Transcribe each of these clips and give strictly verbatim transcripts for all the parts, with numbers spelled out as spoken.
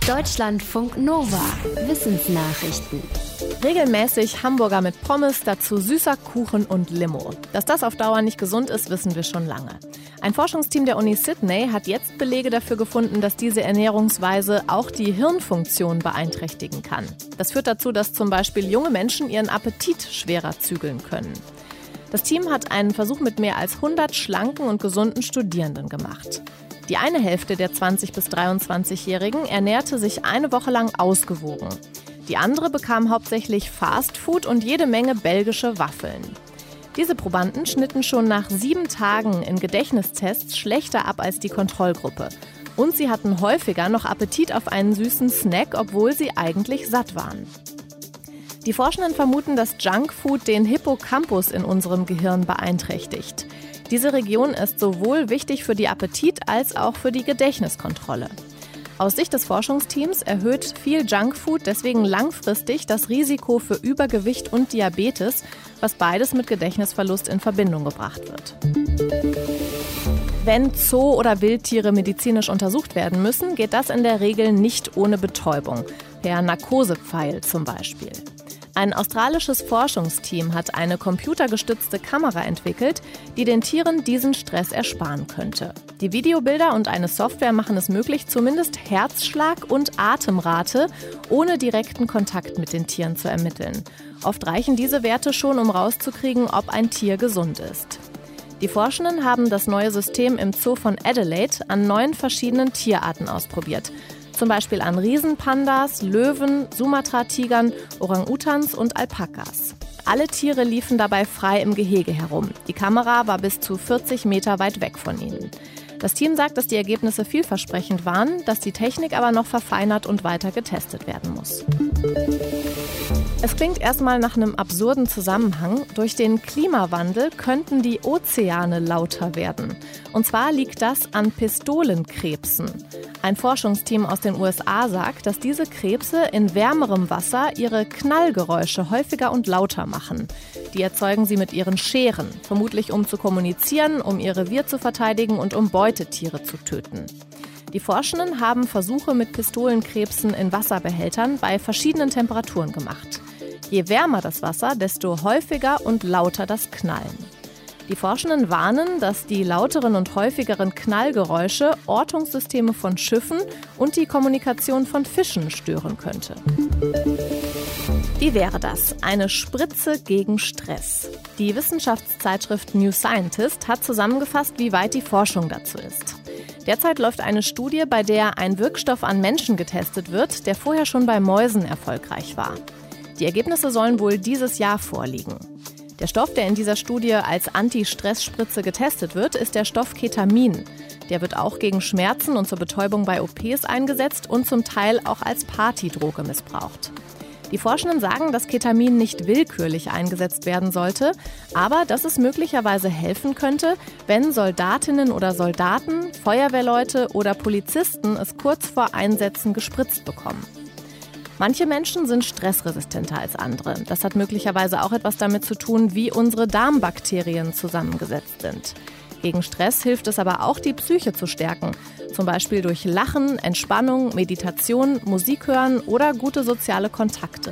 Deutschlandfunk Nova. Wissensnachrichten. Regelmäßig Hamburger mit Pommes, dazu süßer Kuchen und Limo. Dass das auf Dauer nicht gesund ist, wissen wir schon lange. Ein Forschungsteam der Uni Sydney hat jetzt Belege dafür gefunden, dass diese Ernährungsweise auch die Hirnfunktion beeinträchtigen kann. Das führt dazu, dass zum Beispiel junge Menschen ihren Appetit schwerer zügeln können. Das Team hat einen Versuch mit mehr als hundert schlanken und gesunden Studierenden gemacht. Die eine Hälfte der zwanzig- bis dreiundzwanzigjährigen ernährte sich eine Woche lang ausgewogen. Die andere bekam hauptsächlich Fastfood und jede Menge belgische Waffeln. Diese Probanden schnitten schon nach sieben Tagen in Gedächtnistests schlechter ab als die Kontrollgruppe. Und sie hatten häufiger noch Appetit auf einen süßen Snack, obwohl sie eigentlich satt waren. Die Forschenden vermuten, dass Junkfood den Hippocampus in unserem Gehirn beeinträchtigt. Diese Region ist sowohl wichtig für die Appetit- als auch für die Gedächtniskontrolle. Aus Sicht des Forschungsteams erhöht viel Junkfood deswegen langfristig das Risiko für Übergewicht und Diabetes, was beides mit Gedächtnisverlust in Verbindung gebracht wird. Wenn Zoo- oder Wildtiere medizinisch untersucht werden müssen, geht das in der Regel nicht ohne Betäubung, per Narkosepfeil zum Beispiel. Ein australisches Forschungsteam hat eine computergestützte Kamera entwickelt, die den Tieren diesen Stress ersparen könnte. Die Videobilder und eine Software machen es möglich, zumindest Herzschlag und Atemrate ohne direkten Kontakt mit den Tieren zu ermitteln. Oft reichen diese Werte schon, um rauszukriegen, ob ein Tier gesund ist. Die Forschenden haben das neue System im Zoo von Adelaide an neun verschiedenen Tierarten ausprobiert. Zum Beispiel an Riesenpandas, Löwen, Sumatra-Tigern, Orang-Utans und Alpakas. Alle Tiere liefen dabei frei im Gehege herum. Die Kamera war bis zu vierzig Meter weit weg von ihnen. Das Team sagt, dass die Ergebnisse vielversprechend waren, dass die Technik aber noch verfeinert und weiter getestet werden muss. Es klingt erstmal nach einem absurden Zusammenhang. Durch den Klimawandel könnten die Ozeane lauter werden. Und zwar liegt das an Pistolenkrebsen. Ein Forschungsteam aus den U S A sagt, dass diese Krebse in wärmerem Wasser ihre Knallgeräusche häufiger und lauter machen. Die erzeugen sie mit ihren Scheren, vermutlich um zu kommunizieren, um ihr Revier zu verteidigen und um Beutetiere zu töten. Die Forschenden haben Versuche mit Pistolenkrebsen in Wasserbehältern bei verschiedenen Temperaturen gemacht. Je wärmer das Wasser, desto häufiger und lauter das Knallen. Die Forschenden warnen, dass die lauteren und häufigeren Knallgeräusche Ortungssysteme von Schiffen und die Kommunikation von Fischen stören könnte. Wie wäre das? Eine Spritze gegen Stress. Die Wissenschaftszeitschrift New Scientist hat zusammengefasst, wie weit die Forschung dazu ist. Derzeit läuft eine Studie, bei der ein Wirkstoff an Menschen getestet wird, der vorher schon bei Mäusen erfolgreich war. Die Ergebnisse sollen wohl dieses Jahr vorliegen. Der Stoff, der in dieser Studie als Anti-Stress-Spritze getestet wird, ist der Stoff Ketamin. Der wird auch gegen Schmerzen und zur Betäubung bei O Ps eingesetzt und zum Teil auch als Partydroge missbraucht. Die Forschenden sagen, dass Ketamin nicht willkürlich eingesetzt werden sollte, aber dass es möglicherweise helfen könnte, wenn Soldatinnen oder Soldaten, Feuerwehrleute oder Polizisten es kurz vor Einsätzen gespritzt bekommen. Manche Menschen sind stressresistenter als andere. Das hat möglicherweise auch etwas damit zu tun, wie unsere Darmbakterien zusammengesetzt sind. Gegen Stress hilft es aber auch, die Psyche zu stärken. Zum Beispiel durch Lachen, Entspannung, Meditation, Musik hören oder gute soziale Kontakte.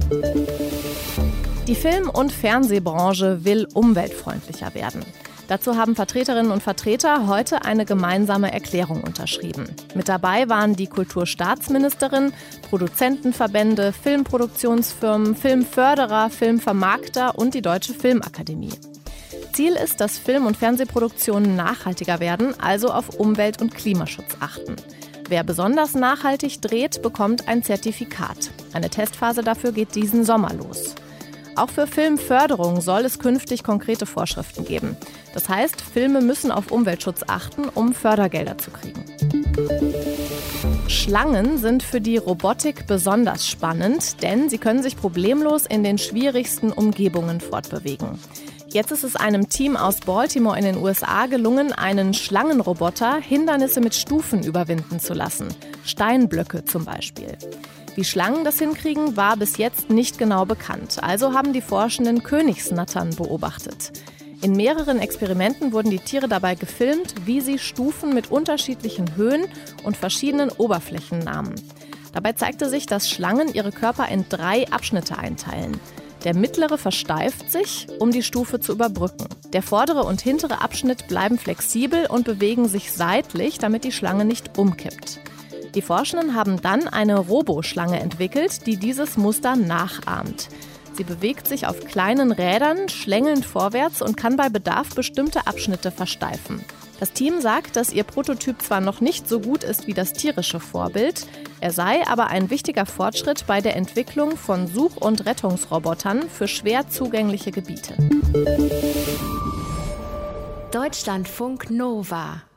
Die Film- und Fernsehbranche will umweltfreundlicher werden. Dazu haben Vertreterinnen und Vertreter heute eine gemeinsame Erklärung unterschrieben. Mit dabei waren die Kulturstaatsministerin, Produzentenverbände, Filmproduktionsfirmen, Filmförderer, Filmvermarkter und die Deutsche Filmakademie. Ziel ist, dass Film- und Fernsehproduktionen nachhaltiger werden, also auf Umwelt- und Klimaschutz achten. Wer besonders nachhaltig dreht, bekommt ein Zertifikat. Eine Testphase dafür geht diesen Sommer los. Auch für Filmförderung soll es künftig konkrete Vorschriften geben. Das heißt, Filme müssen auf Umweltschutz achten, um Fördergelder zu kriegen. Schlangen sind für die Robotik besonders spannend, denn sie können sich problemlos in den schwierigsten Umgebungen fortbewegen. Jetzt ist es einem Team aus Baltimore in den U S A gelungen, einen Schlangenroboter Hindernisse mit Stufen überwinden zu lassen. Steinblöcke zum Beispiel. Wie Schlangen das hinkriegen, war bis jetzt nicht genau bekannt. Also haben die Forschenden Königsnattern beobachtet. In mehreren Experimenten wurden die Tiere dabei gefilmt, wie sie Stufen mit unterschiedlichen Höhen und verschiedenen Oberflächen nahmen. Dabei zeigte sich, dass Schlangen ihre Körper in drei Abschnitte einteilen. Der mittlere versteift sich, um die Stufe zu überbrücken. Der vordere und hintere Abschnitt bleiben flexibel und bewegen sich seitlich, damit die Schlange nicht umkippt. Die Forschenden haben dann eine Roboschlange entwickelt, die dieses Muster nachahmt. Sie bewegt sich auf kleinen Rädern, schlängelnd vorwärts und kann bei Bedarf bestimmte Abschnitte versteifen. Das Team sagt, dass ihr Prototyp zwar noch nicht so gut ist wie das tierische Vorbild, er sei aber ein wichtiger Fortschritt bei der Entwicklung von Such- und Rettungsrobotern für schwer zugängliche Gebiete. Deutschlandfunk Nova